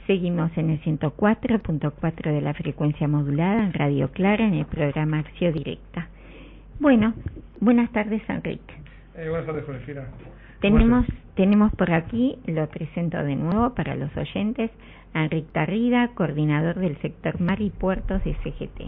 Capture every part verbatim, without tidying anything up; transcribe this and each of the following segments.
Seguimos en el ciento cuatro punto cuatro de la frecuencia modulada en Radio Clara en el programa Acción Directa. Bueno, buenas tardes, Enrique. Eh, buenas tardes, Josefina. Tenemos, tenemos por aquí, lo presento de nuevo para los oyentes, a Enrique Tarrida, coordinador del sector Mar y Puertos de C G T.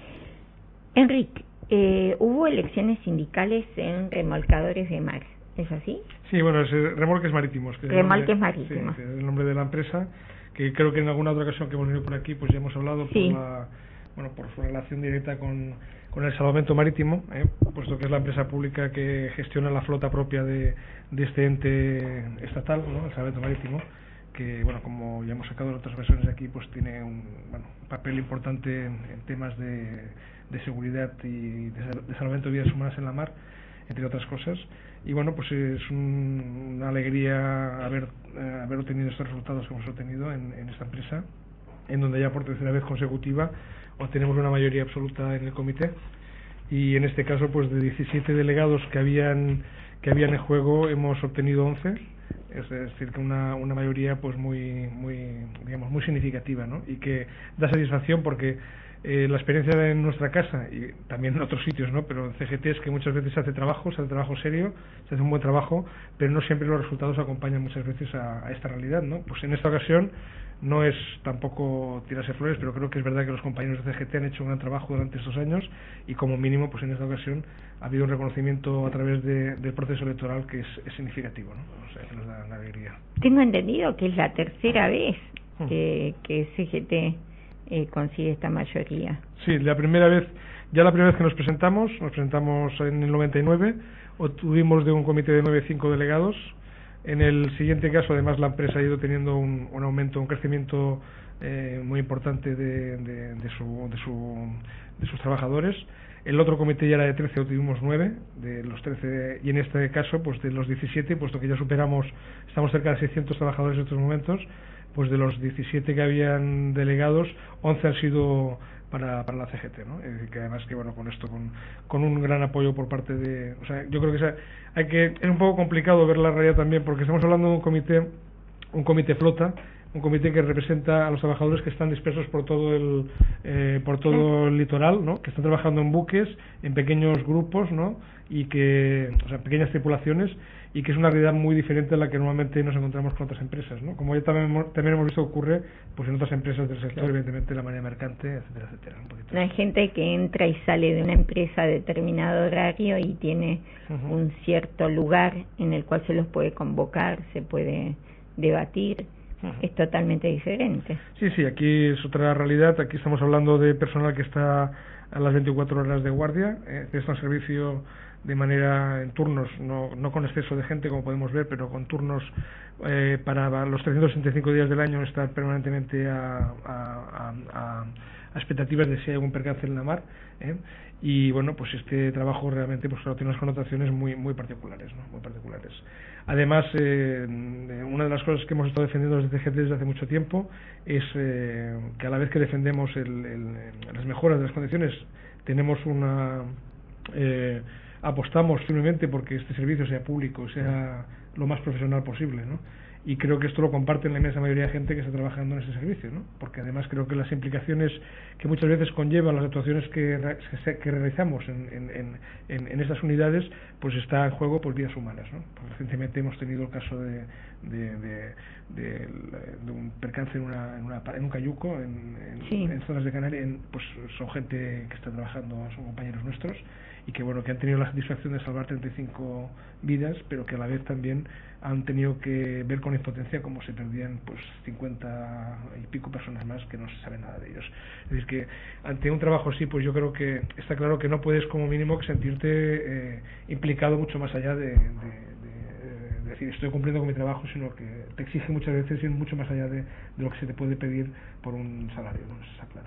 Enrique, eh, hubo elecciones sindicales en remolcadores de mar, ¿es así? Sí, bueno, es eh, Remolques Marítimos. Que Remolques es Marítimos. Sí, que es el nombre de la empresa, que creo que en alguna otra ocasión que hemos venido por aquí, pues ya hemos hablado sí. por la, bueno, por su relación directa con, con el Salvamento Marítimo, eh, puesto que es la empresa pública que gestiona la flota propia de, de este ente estatal, ¿no? El Salvamento Marítimo, que, bueno, como ya hemos sacado en otras ocasiones aquí, pues tiene un, bueno, un papel importante en, en temas de, de seguridad y de, de salvamento de vidas humanas en la mar, entre otras cosas. Y bueno, pues es un, una alegría haber, eh, haber obtenido estos resultados que hemos obtenido en, en esta empresa, en donde ya por tercera vez consecutiva obtenemos una mayoría absoluta en el comité, y en este caso pues de diecisiete delegados que habían que habían en juego hemos obtenido once, es decir que una, una mayoría pues muy muy digamos muy significativa, ¿no? Y que da satisfacción porque Eh, la experiencia en nuestra casa y también en otros sitios, ¿no? Pero en C G T es que muchas veces se hace trabajo, se hace trabajo serio, se hace un buen trabajo, pero no siempre los resultados acompañan muchas veces a, a esta realidad, ¿no? Pues en esta ocasión no es tampoco tirarse flores, pero creo que es verdad que los compañeros de C G T han hecho un gran trabajo durante estos años y como mínimo pues en esta ocasión ha habido un reconocimiento a través de, del proceso electoral que es, es significativo, ¿no? O sea, que nos da una alegría. Tengo entendido que es la tercera vez que, que C G T Eh, consigue esta mayoría. Sí, la primera vez, ya la primera vez que nos presentamos, nos presentamos en el noventa y nueve, obtuvimos de un comité de nueve cinco delegados. En el siguiente caso, además, la empresa ha ido teniendo un, un aumento, un crecimiento eh, muy importante de, de, de, su, de, su, de sus trabajadores. El otro comité ya era de trece, obtuvimos nueve de los trece, y en este caso, pues de los diecisiete, puesto que ya superamos, estamos cerca de seiscientos trabajadores en estos momentos, pues de los diecisiete que habían delegados, once han sido para, para la C G T, ¿no? Es decir, que además que bueno, con esto, con, con un gran apoyo por parte de, o sea, yo creo que sea, hay que, es un poco complicado ver la realidad también, porque estamos hablando de un comité, un comité flota, un comité que representa a los trabajadores que están dispersos por todo el eh, por todo el litoral, ¿no? Que están trabajando en buques, en pequeños grupos, ¿no? Y que, o sea, pequeñas tripulaciones, y que es una realidad muy diferente a la que normalmente nos encontramos con otras empresas, ¿no? Como ya también hemos, también hemos visto que ocurre pues en otras empresas del sector, claro. Evidentemente la manera mercante, etcétera, etcétera. Un poquito. No hay gente que entra y sale de una empresa a determinado horario y tiene uh-huh. un cierto lugar en el cual se los puede convocar, se puede debatir. Uh-huh. Es totalmente diferente. Sí, sí, aquí es otra realidad. Aquí estamos hablando de personal que está a las veinticuatro horas de guardia, eh, que está en servicio de manera en turnos, no, no con exceso de gente como podemos ver, pero con turnos eh, para los trescientos sesenta y cinco días del año, estar permanentemente a, a, a, a expectativas de si hay algún percance en la mar, ¿eh? Y bueno, pues este trabajo realmente pues claro, tiene unas connotaciones muy muy particulares, ¿no? Muy particulares. Además, eh, una de las cosas que hemos estado defendiendo desde C G T desde hace mucho tiempo es eh, que a la vez que defendemos el, el, las mejoras de las condiciones, tenemos una eh, apostamos firmemente porque este servicio sea público, sea lo más profesional posible, ¿no? Y creo que esto lo comparten la inmensa mayoría de gente que está trabajando en ese servicio, ¿no? Porque además creo que las implicaciones que muchas veces conllevan las actuaciones que, que realizamos en, en, en, en estas unidades, pues está en juego por vidas humanas, ¿no? Pues recientemente hemos tenido el caso de, de, de, de, de un percance en, una, en, una, en un cayuco en, en, sí. en zonas de Canarias, en, pues son gente que está trabajando, son compañeros nuestros, y que bueno que han tenido la satisfacción de salvar treinta y cinco vidas, pero que a la vez también han tenido que ver con impotencia cómo se perdían pues cincuenta y pico personas más que no se sabe nada de ellos. Es decir, que ante un trabajo así, pues yo creo que está claro que no puedes como mínimo que sentirte eh, implicado mucho más allá de, de, de, de decir estoy cumpliendo con mi trabajo, sino que te exige muchas veces ir mucho más allá de, de lo que se te puede pedir por un salario, ¿no? Eso está claro.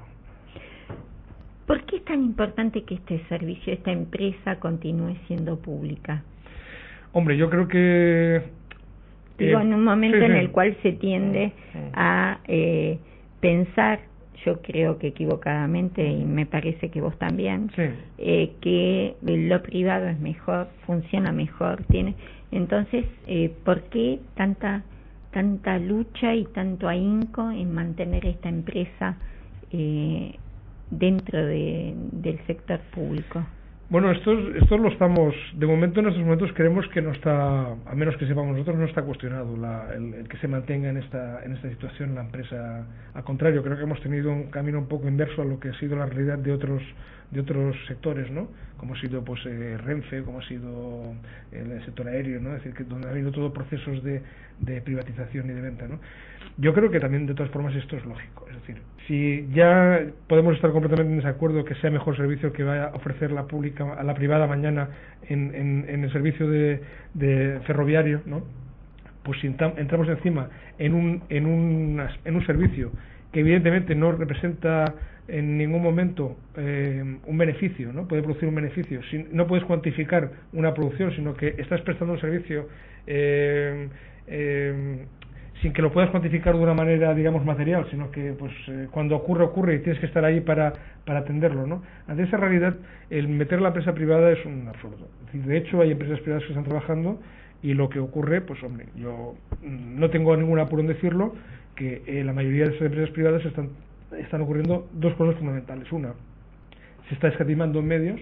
¿Por qué es tan importante que este servicio, esta empresa continúe siendo pública? Hombre, yo creo que... Digo, eh, en un momento sí, en sí. el cual se tiende a eh, pensar, yo creo que equivocadamente, y me parece que vos también, sí. eh, que lo privado es mejor, funciona mejor, tiene... Entonces, eh, ¿por qué tanta tanta lucha y tanto ahínco en mantener esta empresa eh, dentro de, del sector público? Bueno, esto, esto lo estamos, de momento en estos momentos creemos que no está, a menos que sepamos nosotros, no está cuestionado la, el, el que se mantenga en esta en esta situación la empresa. Al contrario, creo que hemos tenido un camino un poco inverso a lo que ha sido la realidad de otros de otros sectores, ¿no? Como ha sido pues eh, Renfe, como ha sido el sector aéreo, ¿no? Es decir, que donde ha habido todo procesos de, de privatización y de venta, ¿no? Yo creo que también de todas formas esto es lógico, es decir, si ya podemos estar completamente en desacuerdo que sea mejor servicio que vaya a ofrecer la pública a la privada mañana en, en, en el servicio de, de ferroviario, ¿no? Pues si entramos encima en un en un en un servicio que evidentemente no representa en ningún momento eh, un beneficio, ¿no? Puede producir un beneficio, si no puedes cuantificar una producción, sino que estás prestando un servicio eh, eh, sin que lo puedas cuantificar de una manera, digamos, material, sino que pues eh, cuando ocurre, ocurre y tienes que estar ahí para, para atenderlo, ¿no? Ante esa realidad, el meter la empresa privada es un absurdo. Es decir, de hecho, hay empresas privadas que están trabajando y lo que ocurre, pues hombre, yo no tengo ningún apuro en decirlo, que eh, la mayoría de esas empresas privadas están, están ocurriendo dos cosas fundamentales. Una, se está escatimando en medios,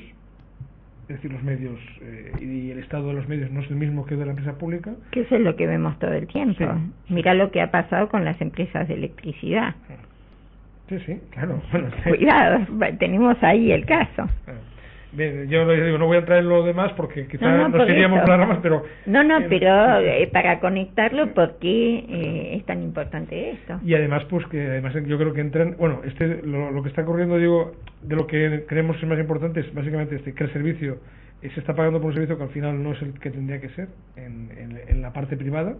es decir, los medios eh, y el estado de los medios no es el mismo que el de la empresa pública. Que eso es lo que vemos todo el tiempo. Sí. Mira lo que ha pasado con las empresas de electricidad. Sí, sí, claro. Bueno, cuidado, tenemos ahí el caso. Bien, yo digo, no voy a entrar en lo demás porque quizás no, no, nos iríamos por las ramas, pero... No, no, eh, pero eh, para conectarlo, ¿por qué eh, es tan importante esto? Y además, pues que además yo creo que entran... Bueno, este lo, lo que está ocurriendo, digo, de lo que creemos es más importante es básicamente este, que el servicio eh, se está pagando por un servicio que al final no es el que tendría que ser en, en, en la parte privada,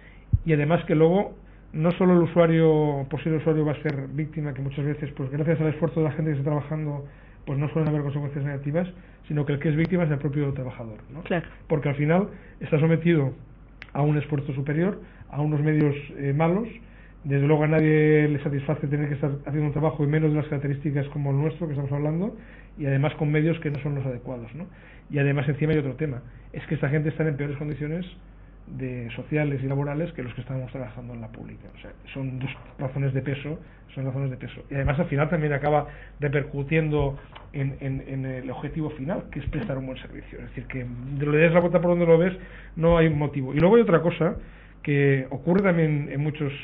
y además que luego no solo el usuario, posible usuario, va a ser víctima, que muchas veces, pues gracias al esfuerzo de la gente que está trabajando, pues no suelen haber consecuencias negativas, sino que el que es víctima es el propio trabajador, ¿no? Claro. Porque al final está sometido a un esfuerzo superior, a unos medios eh, malos. Desde luego a nadie le satisface tener que estar haciendo un trabajo y menos de las características como el nuestro que estamos hablando, y además con medios que no son los adecuados, ¿no? Y además encima hay otro tema, es que esta gente está en peores condiciones de sociales y laborales que los que estamos trabajando en la pública. O sea, son dos razones de peso, son razones de peso. Y además al final también acaba repercutiendo en, en, en el objetivo final, que es prestar un buen servicio. Es decir, que le des la vuelta por donde lo ves, no hay un motivo. Y luego hay otra cosa que ocurre también en muchos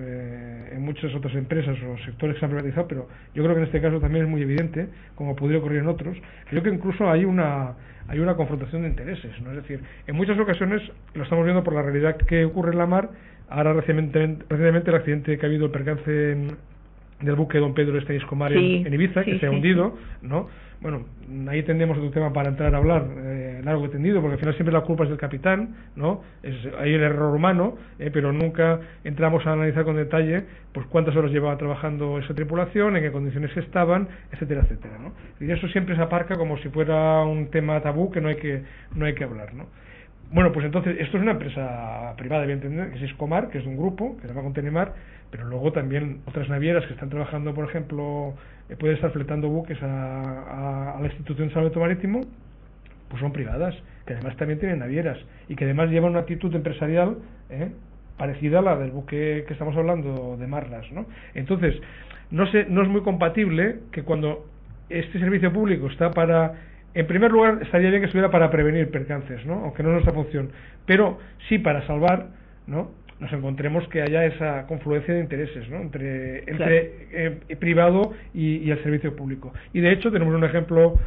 eh, en muchas otras empresas o sectores que se han privatizado, pero yo creo que en este caso también es muy evidente, como podría ocurrir en otros. Creo que incluso hay una hay una confrontación de intereses, ¿no? Es decir, en muchas ocasiones lo estamos viendo por la realidad que ocurre en la mar. Ahora recientemente, recientemente el accidente que ha habido, el percance en, del buque Don Pedro Estanis Comar sí, en, en Ibiza, sí, que se ha sí, hundido, sí. ¿no? Bueno, ahí tendremos otro tema para entrar a hablar eh, largo y tendido, porque al final siempre la culpa es del capitán, ¿no? Es, hay el error humano, eh, pero nunca entramos a analizar con detalle pues cuántas horas llevaba trabajando esa tripulación, en qué condiciones estaban, etcétera, etcétera, ¿no? Y eso siempre se aparca como si fuera un tema tabú que no hay que no hay que hablar, ¿no? Bueno, pues entonces, esto es una empresa privada, evidentemente, que es Iscomar, que es un grupo, que se llama Contenemar, pero luego también otras navieras que están trabajando, por ejemplo, eh, pueden estar fletando buques a, a, a la Institución de Salvamento Marítimo, pues son privadas, que además también tienen navieras, y que además llevan una actitud empresarial eh, parecida a la del buque que estamos hablando de Marlas, ¿no? Entonces, no, sé, no es muy compatible que cuando este servicio público está para... En primer lugar, estaría bien que estuviera para prevenir percances, ¿no? Aunque no es nuestra función, pero sí para salvar, ¿no? Nos encontremos que haya esa confluencia de intereses, ¿no? Entre, entre claro. eh, privado y, y el servicio público. Y de hecho tenemos un ejemplo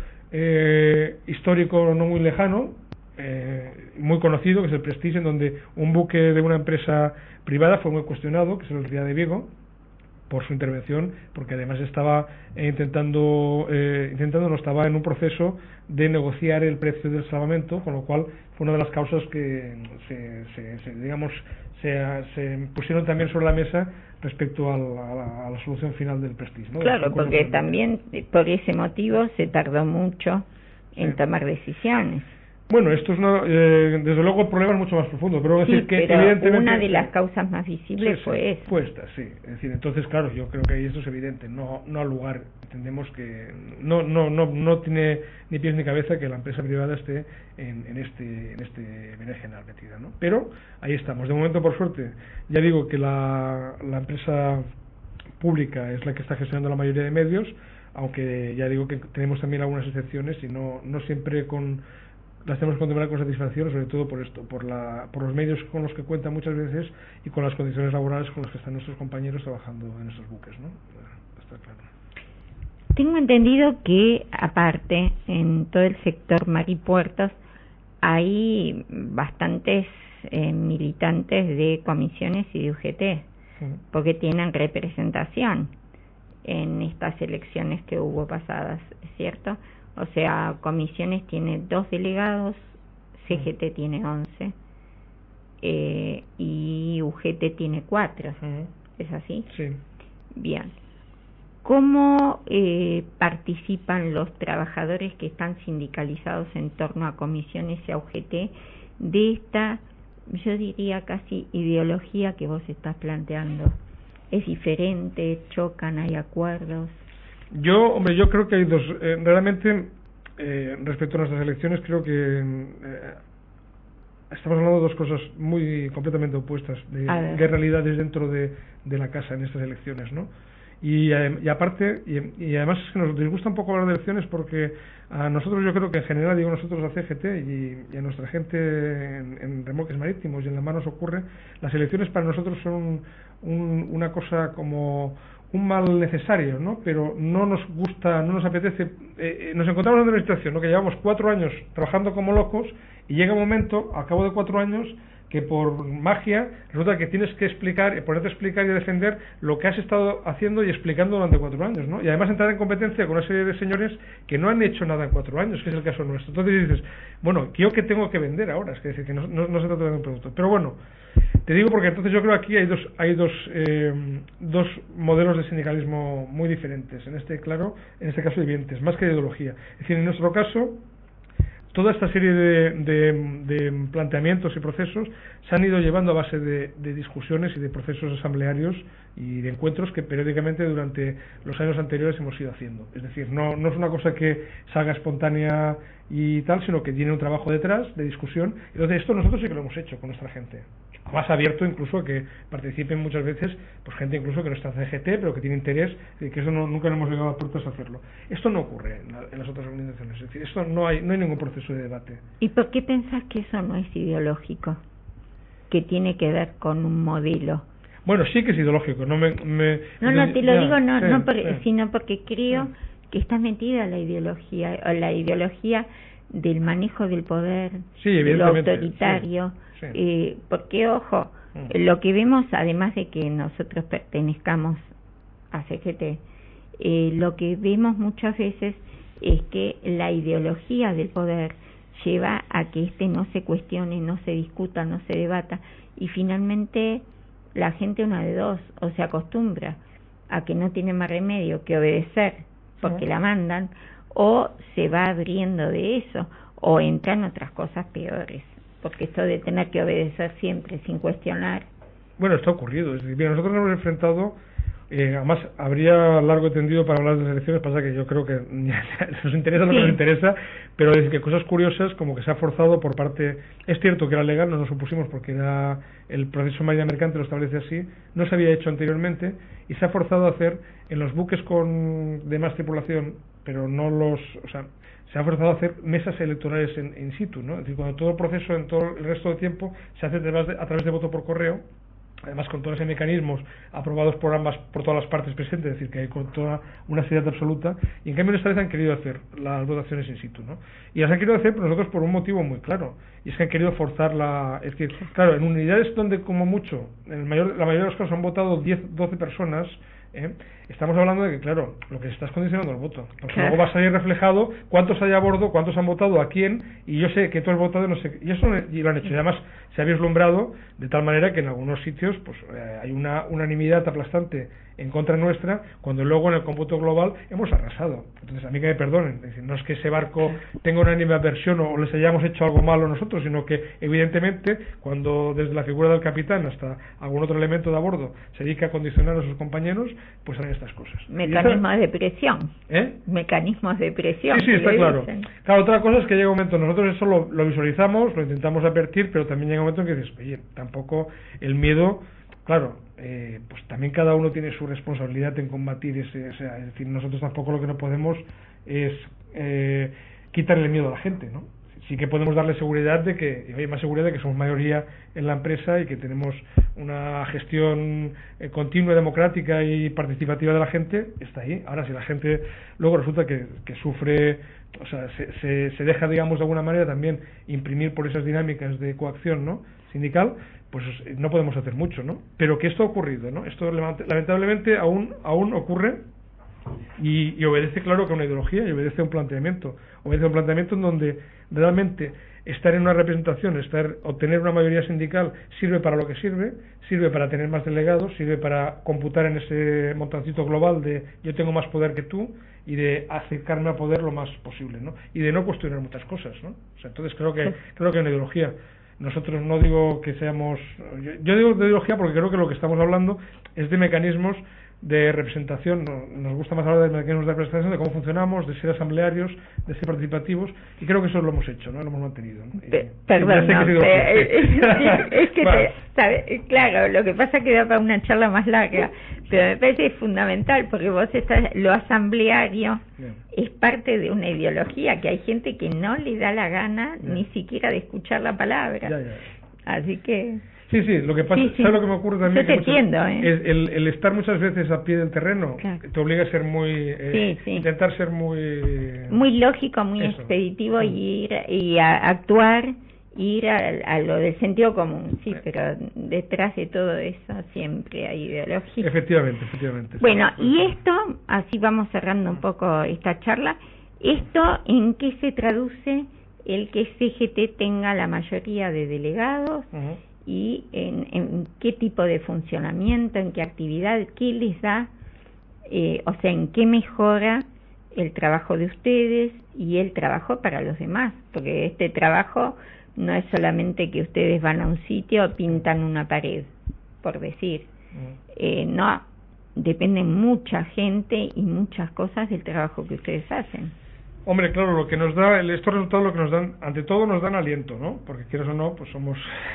eh, histórico no muy lejano, eh, muy conocido, que es el Prestige, en donde un buque de una empresa privada fue muy cuestionado, que es el Ría de Vigo, por su intervención, porque además estaba eh, intentando, eh, intentando no estaba en un proceso de negociar el precio del salvamento, con lo cual fue una de las causas que se, se, se digamos se, se pusieron también sobre la mesa respecto a la, a la solución final del Prestige, ¿no? Claro, porque también por ese motivo se tardó mucho en sí. tomar decisiones. Bueno, esto es una, eh, desde luego el problema es mucho más profundo, pero, sí, decir que pero evidentemente una de las causas más visibles sí, fue sí, esa. fue esta, sí. Es decir, entonces, claro, yo creo que ahí esto es evidente, no, no al lugar. Entendemos que no, no, no, no tiene ni pies ni cabeza que la empresa privada esté en, en este, en este berenjenal metida, ¿no? Pero ahí estamos. De momento, por suerte, ya digo que la, la empresa pública es la que está gestionando la mayoría de medios, aunque ya digo que tenemos también algunas excepciones y no, no siempre con las tenemos que contemplar con satisfacción, sobre todo por esto, por la, por los medios con los que cuentan muchas veces y con las condiciones laborales con las que están nuestros compañeros trabajando en esos buques, ¿no? Está claro. Tengo entendido que, aparte, en todo el sector mar y puertos hay bastantes eh, militantes de comisiones y de U G T, sí, porque tienen representación en estas elecciones que hubo pasadas, ¿cierto? O sea, comisiones tiene dos delegados, C G T tiene once eh, y U G T tiene cuatro. Uh-huh. ¿Es así? Sí. Bien. ¿Cómo eh, participan los trabajadores que están sindicalizados en torno a comisiones y a U G T de esta, yo diría casi ideología que vos estás planteando? ¿Es diferente? ¿Chocan? ¿Hay acuerdos? Yo, hombre, yo creo que hay dos. Eh, realmente, eh, respecto a nuestras elecciones, creo que eh, estamos hablando de dos cosas muy completamente opuestas, de, de realidades dentro de, de la casa en estas elecciones, ¿no? Y, y aparte, y, y además es que nos disgusta un poco hablar de elecciones porque a nosotros, yo creo que en general, digo nosotros a C G T y, y a nuestra gente en, en remolques marítimos y en la mar nos ocurre, las elecciones para nosotros son un, un, una cosa como un mal necesario, ¿no? Pero no nos gusta, no nos apetece. Eh, eh, nos encontramos en una situación, ¿no? Que llevamos cuatro años trabajando como locos y llega un momento, al cabo de cuatro años, que por magia resulta que tienes que explicar, ponerte a explicar y a defender lo que has estado haciendo y explicando durante cuatro años, ¿no? Y además entrar en competencia con una serie de señores que no han hecho nada en cuatro años, que es el caso nuestro. Entonces dices, bueno, ¿yo qué tengo que vender ahora? Es decir, que no, no, no se trata de un producto. Pero bueno, te digo porque entonces yo creo que aquí hay dos hay dos eh, dos modelos de sindicalismo muy diferentes. En este, claro, en este caso evidentes, más que de ideología. Es decir, en nuestro caso, toda esta serie de, de, de planteamientos y procesos se han ido llevando a base de, de discusiones y de procesos asamblearios y de encuentros que periódicamente durante los años anteriores hemos ido haciendo. Es decir, no, no es una cosa que salga espontánea y tal, sino que tiene un trabajo detrás de discusión. Entonces esto nosotros sí que lo hemos hecho con nuestra gente. Más abierto incluso a que participen muchas veces pues gente incluso que no está en C G T pero que tiene interés y que eso no, nunca le hemos llegado a puertas a hacerlo. Esto no ocurre en, la, en las otras organizaciones, es decir, esto no hay no hay ningún proceso de debate. ¿Y por qué pensás que eso no es ideológico? Que tiene que ver con un modelo. Bueno, sí que es ideológico, no me, me No, no, te lo ya, digo no, sí, no por, sí. sino porque creo sí. que está metida la ideología, o la ideología del manejo del poder, sí, de lo autoritario, sí, sí. Eh, porque ojo, mm. lo que vemos, además de que nosotros pertenezcamos a C G T, eh, lo que vemos muchas veces es que la ideología del poder lleva a que este no se cuestione, no se discuta, no se debata, y finalmente la gente una de dos, o se acostumbra a que no tiene más remedio que obedecer porque sí. la mandan, o se va abriendo de eso, o entran otras cosas peores, porque esto de tener que obedecer siempre sin cuestionar. Bueno, esto ha ocurrido, es decir, bien, nosotros nos hemos enfrentado, eh, además habría largo y tendido para hablar de las elecciones, pasa que yo creo que nos interesa lo sí. que nos interesa, pero es que cosas curiosas como que se ha forzado por parte, es cierto que era legal, no nos opusimos porque era el proceso marítimo mercante lo establece así, no se había hecho anteriormente y se ha forzado a hacer en los buques con de más tripulación, pero no los, o sea, se ha forzado a hacer mesas electorales en, in situ, ¿no? Es decir, cuando todo el proceso en todo el resto del tiempo se hace a través de, a través de voto por correo, además con todos esos mecanismos aprobados por ambas, por todas las partes presentes, es decir, que hay con toda una seriedad absoluta, y en cambio esta vez han querido hacer las votaciones in situ, ¿no? Y las han querido hacer por nosotros por un motivo muy claro, y es que han querido forzar la, es que, claro, en unidades donde como mucho, en el mayor, la mayoría de los casos han votado diez, doce personas, ¿eh? Estamos hablando de que, claro, lo que se está es condicionando el voto, porque claro. luego va a salir reflejado cuántos hay a bordo, cuántos han votado, a quién, y yo sé que tú has votado, no sé, y eso y lo han hecho, y además se ha vislumbrado de tal manera que en algunos sitios pues eh, hay una unanimidad aplastante en contra nuestra, cuando luego en el cómputo global hemos arrasado. Entonces, a mí que me perdonen, es decir, no es que ese barco tenga una animadversión o les hayamos hecho algo malo nosotros, sino que, evidentemente, cuando desde la figura del capitán hasta algún otro elemento de a bordo se dedica a condicionar a sus compañeros, pues salen estas cosas. Mecanismos esta... de presión. ¿Eh? Mecanismos de presión. Sí, sí, está claro. Dicen. Claro, otra cosa es que llega un momento, nosotros eso lo, lo visualizamos, lo intentamos advertir, pero también llega un momento en que dices, oye, tampoco el miedo... Claro, eh, pues también cada uno tiene su responsabilidad en combatir ese, o sea, es decir, nosotros tampoco lo que no podemos es eh, quitarle el miedo a la gente, ¿no? Sí que podemos darle seguridad de que, hay más seguridad de que somos mayoría en la empresa y que tenemos una gestión eh, continua, democrática y participativa de la gente, está ahí. Ahora, si la gente luego resulta que, que sufre, o sea, se, se, se deja, digamos, de alguna manera también imprimir por esas dinámicas de coacción, ¿no?, sindical, pues no podemos hacer mucho, ¿no? Pero que esto ha ocurrido, ¿no? Esto lamentablemente aún aún ocurre y, y obedece, claro, que a una ideología y obedece a un planteamiento, obedece a un planteamiento en donde realmente estar en una representación, estar obtener una mayoría sindical sirve para lo que sirve, sirve para tener más delegados, sirve para computar en ese montancito global de yo tengo más poder que tú y de acercarme a poder lo más posible, ¿no? Y de no cuestionar muchas cosas, ¿no? O sea, entonces creo que creo que hay una ideología. Nosotros no digo que seamos... Yo, yo digo de ideología porque creo que lo que estamos hablando es de mecanismos de representación. Nos gusta más hablar de mecanismos de representación, de cómo funcionamos, de ser asamblearios, de ser participativos, y creo que eso lo hemos hecho, ¿no? Lo hemos mantenido, ¿no? Y, Perdón, no, que pero, es que, te, sabe, claro, lo que pasa es que da para una charla más larga, pero me parece fundamental, porque vos estás, lo asambleario Bien. es parte de una ideología, que hay gente que no le da la gana Bien. ni siquiera de escuchar la palabra. Ya, ya. Así que... Sí, sí, lo que pasa, sí, sí. ¿sabes lo que me ocurre también? Yo te que entiendo, muchas, ¿eh? es el, el estar muchas veces a pie del terreno, claro. te obliga a ser muy, eh, sí, sí. intentar ser muy... Muy lógico, muy eso. expeditivo y ir y a actuar, ir a, a lo del sentido común, sí, pero detrás de todo eso siempre hay ideología. Efectivamente, efectivamente. Bueno, sí, y esto, así vamos cerrando un poco esta charla, ¿esto en qué se traduce el que C G T tenga la mayoría de delegados? Uh-huh. Y en, en qué tipo de funcionamiento, en qué actividad, qué les da, eh, o sea, en qué mejora el trabajo de ustedes y el trabajo para los demás, porque este trabajo no es solamente que ustedes van a un sitio o pintan una pared, por decir, eh, no, depende mucha gente y muchas cosas del trabajo que ustedes hacen. Hombre, claro, lo que nos da, estos resultados lo que nos dan, ante todo nos dan aliento, ¿no? Porque quieras o no, pues somos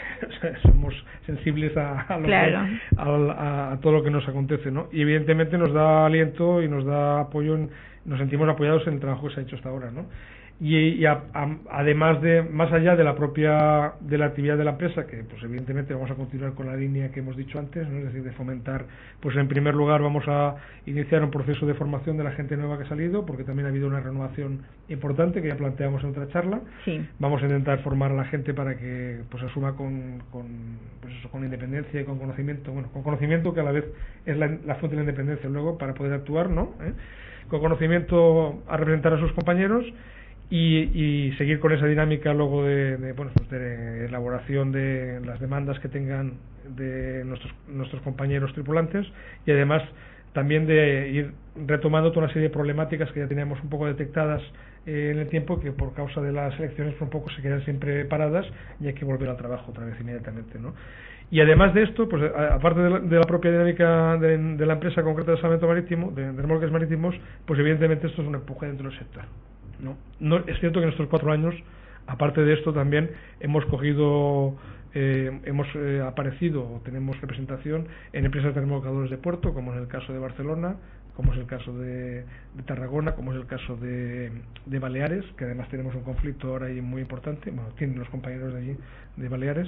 somos sensibles a, a, lo claro. que, a, a todo lo que nos acontece, ¿no? Y evidentemente nos da aliento y nos da apoyo, en, nos sentimos apoyados en el trabajo que se ha hecho hasta ahora, ¿no? Y, y a, a, además de, más allá de la propia, de la actividad de la empresa, que pues evidentemente vamos a continuar con la línea que hemos dicho antes, ¿no? Es decir, de fomentar, pues en primer lugar vamos a iniciar un proceso de formación de la gente nueva que ha salido, porque también ha habido una renovación importante que ya planteamos en otra charla. Sí. Vamos a intentar formar a la gente para que pues asuma con, con pues eso, con independencia y con conocimiento, bueno, con conocimiento que a la vez es la, la fuente de la independencia luego para poder actuar, ¿no? ¿Eh? Con conocimiento a representar a sus compañeros. Y, y seguir con esa dinámica luego de, de, bueno, pues de elaboración de las demandas que tengan de nuestros nuestros compañeros tripulantes y además también de ir retomando toda una serie de problemáticas que ya teníamos un poco detectadas eh, en el tiempo, que por causa de las elecciones por un poco se quedan siempre paradas y hay que volver al trabajo otra vez inmediatamente, ¿no? Y además de esto, pues a, aparte de la, de la propia dinámica de, de la empresa concreta de salvamento marítimo, de, de remolques marítimos, pues evidentemente esto es un empuje dentro del sector. No, no es cierto que en estos cuatro años, aparte de esto, también hemos cogido, eh, hemos eh, aparecido o tenemos representación en empresas de remolcadores de puerto, como es el caso de Barcelona, como es el caso de, de Tarragona, como es el caso de, de Baleares, que además tenemos un conflicto ahora ahí muy importante, bueno, tienen los compañeros de allí, de Baleares,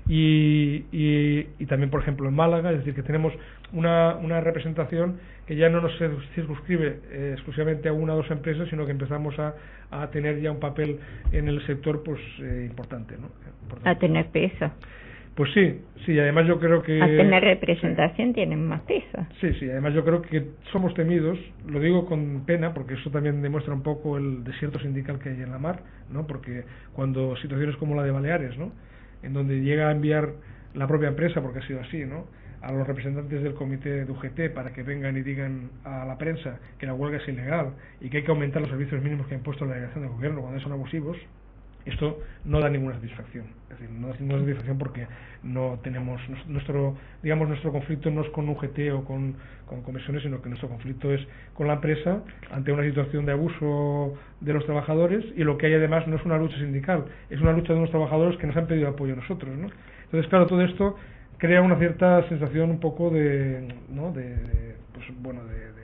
y, y, y también, por ejemplo, en Málaga, es decir, que tenemos una, una representación que ya no nos circunscribe eh, exclusivamente a una o dos empresas, sino que empezamos a, a tener ya un papel en el sector pues eh, importante, ¿no? Importante. A tener peso. Pues sí, sí, además yo creo que... Al tener representación sí. tienen más peso. Sí, sí, además yo creo que somos temidos, lo digo con pena, porque eso también demuestra un poco el desierto sindical que hay en la mar, ¿no? Porque cuando situaciones como la de Baleares, ¿no? En donde llega a enviar la propia empresa, porque ha sido así, ¿no? A los representantes del comité de U G T para que vengan y digan a la prensa que la huelga es ilegal y que hay que aumentar los servicios mínimos que ha impuesto la delegación del gobierno cuando son abusivos, esto no da ninguna satisfacción. Es decir, no da ninguna satisfacción porque no tenemos nuestro, digamos, nuestro conflicto no es con U G T o con, con comisiones, sino que nuestro conflicto es con la empresa ante una situación de abuso de los trabajadores, y lo que hay además no es una lucha sindical, es una lucha de unos trabajadores que nos han pedido apoyo a nosotros, ¿no? Entonces, claro, todo esto crea una cierta sensación un poco de, ¿no? de, de pues bueno,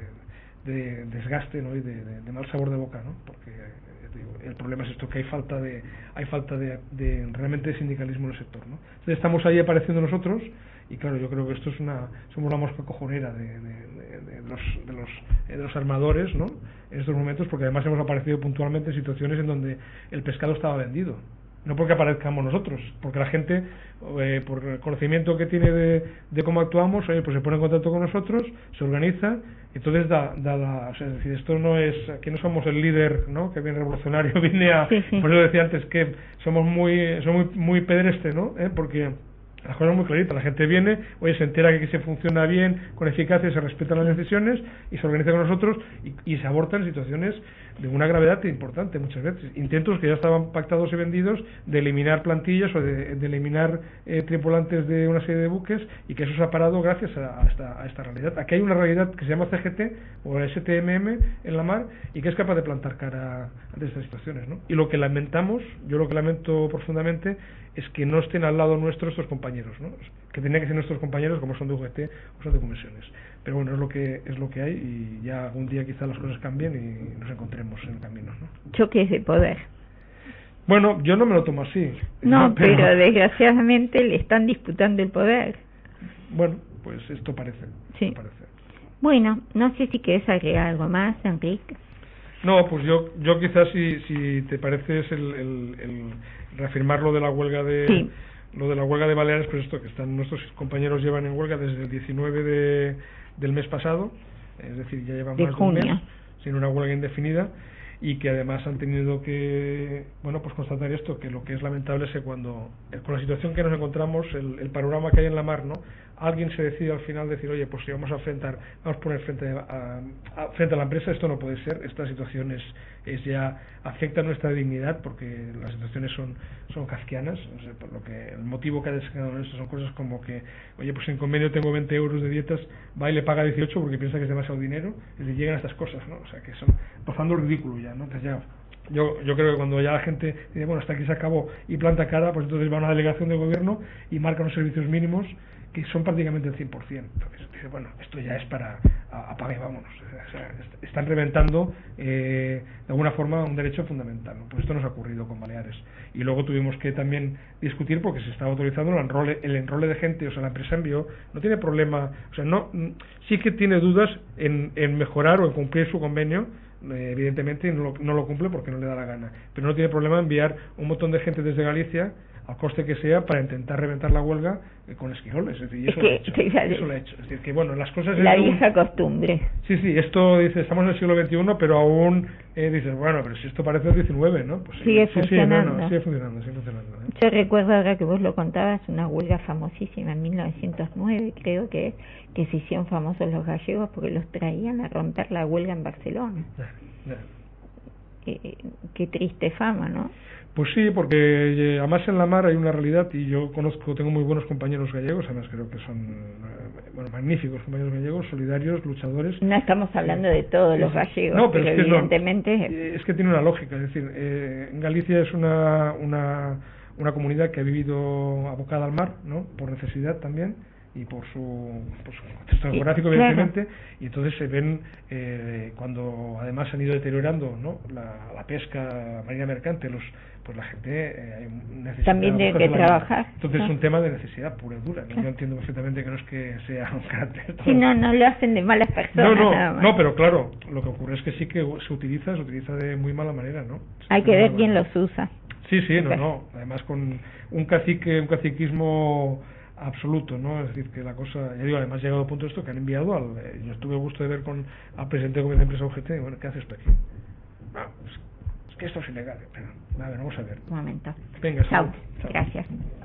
de, de, de desgaste, ¿no? Y de, de, de mal sabor de boca, ¿no? Porque digo, el problema es esto, que hay falta de hay falta de, de realmente de sindicalismo en el sector, ¿no? Entonces estamos ahí apareciendo nosotros, y claro, yo creo que esto es una somos la mosca cojonera de, de, de, de los de los de los armadores, ¿no? En estos momentos, porque además hemos aparecido puntualmente en situaciones en donde el pescado estaba vendido. No porque aparezcamos nosotros, porque la gente, eh, por el conocimiento que tiene de, de cómo actuamos, oye, pues se pone en contacto con nosotros, se organiza, y entonces da, da la, o sea, es decir, esto no es, aquí no somos el líder, ¿no? Que viene revolucionario, viene a, sí, sí. Por eso decía antes que somos muy, somos muy, muy pedestre, ¿no? ¿Eh? Porque las cosas son muy claritas, la gente viene, oye, se entera que se funciona bien, con eficacia, se respetan las decisiones y se organiza con nosotros, y, y se abortan situaciones de una gravedad importante muchas veces, intentos que ya estaban pactados y vendidos de eliminar plantillas o de, de eliminar eh, tripulantes de una serie de buques, y que eso se ha parado gracias a, a, esta, a esta realidad. Aquí hay una realidad que se llama C G T o S T M M en la mar, y que es capaz de plantar cara ante estas situaciones, ¿no? Y lo que lamentamos, yo lo que lamento profundamente, es que no estén al lado nuestro estos compañeros, ¿no? Que tenían que ser nuestros compañeros, como son de U G T o son de comisiones. Pero bueno, es lo que es lo que hay, y ya algún día quizá las cosas cambien y nos encontremos en el camino, ¿no? Choques de poder. Bueno, yo no me lo tomo así. No, pero, pero desgraciadamente le están disputando el poder. Bueno, pues esto parece. Sí. Esto parece. Bueno, no sé si quieres agregar algo más, Enrique. No, pues yo yo quizás si si te parece es el, el, el reafirmar lo de la huelga de sí. lo de la huelga de Baleares, pues esto que están nuestros compañeros llevan en huelga desde el diecinueve de, del mes pasado, es decir, ya llevan de más junio. de un mes sin una huelga indefinida, y que además han tenido que, bueno, pues constatar esto, que lo que es lamentable es que cuando, con la situación que nos encontramos, el, el panorama que hay en la mar, ¿no? Alguien se decide al final decir, oye, pues si vamos a enfrentar, vamos a poner frente a, a, frente a la empresa, esto no puede ser, esta situación es, es ya, afecta nuestra dignidad, porque las situaciones son, son kafkianas, o sea, por lo que el motivo que ha desencadenado esto son cosas como que, oye, pues en convenio tengo veinte euros de dietas, va y le paga dieciocho porque piensa que es demasiado dinero, es decir, llegan a estas cosas, ¿no? O sea, que son rozando el ridículo ya, ¿no? Entonces ya, yo, yo creo que cuando ya la gente dice, bueno, hasta aquí se acabó, y planta cara, pues entonces va a una delegación del gobierno y marca unos servicios mínimos que son prácticamente el cien por ciento. Entonces dice, bueno, esto ya es para apague y vámonos. O sea, est están reventando eh, de alguna forma un derecho fundamental, ¿no? Pues esto nos ha ocurrido con Baleares. Y luego tuvimos que también discutir, porque se estaba autorizando el enrole, el enrole de gente, o sea, la empresa envió, no tiene problema, o sea, no, sí que tiene dudas en, en mejorar o en cumplir su convenio, eh, evidentemente no lo, no lo cumple porque no le da la gana, pero no tiene problema enviar un montón de gente desde Galicia, al coste que sea, para intentar reventar la huelga eh, con esquiroles. Es decir, y eso, es que, lo ha hecho, eso lo ha hecho. Es decir, que bueno, las cosas... La vieja un... costumbre. Sí, sí, esto dice, estamos en el siglo veintiuno, pero aún eh, dices, bueno, pero si esto parece el diecinueve, ¿no? Pues sigue sí, funcionando. Sí, no, no, sigue funcionando, sigue funcionando. ¿eh? Yo recuerdo ahora que vos lo contabas, una huelga famosísima en mil novecientos nueve, creo que es, que se hicieron famosos los gallegos porque los traían a romper la huelga en Barcelona. Ya, ya. Eh, qué triste fama, ¿no? Pues sí, porque eh, además en la mar hay una realidad, y yo conozco, tengo muy buenos compañeros gallegos, además creo que son eh, bueno, magníficos compañeros gallegos, solidarios, luchadores. No estamos hablando eh, de todos los gallegos, no, pero, pero es evidentemente... Que es, es que tiene una lógica, es decir, eh, en Galicia es una, una, una comunidad que ha vivido abocada al mar, ¿no? Por necesidad también, y por su, por su contexto geográfico, evidentemente, claro. Y entonces se ven, eh, cuando además se han ido deteriorando, ¿no? La, la pesca, la marina mercante, los pues la gente eh, hay necesidad también de que trabajar. Entonces ¿no? Es un tema de necesidad pura y dura. Claro. Yo entiendo perfectamente que no es que sea un carácter. Sí, no, no lo hacen de malas personas. No, no, nada más. no, pero claro, lo que ocurre es que sí que se utiliza, se utiliza de muy mala manera, ¿no? Se hay que ver quién los usa. Sí, sí, no, no. Además con un cacique, un caciquismo absoluto, ¿no? Es decir, que la cosa, ya digo, además ha llegado al punto de esto que han enviado al... Eh, yo tuve el gusto de ver con al presidente de Comité de Empresa U G T, y bueno, ¿qué haces tú aquí? No, pues, es que esto es ilegal. Pero, a ver, vamos a ver. Un momento. Venga, Chao. Chao. Gracias.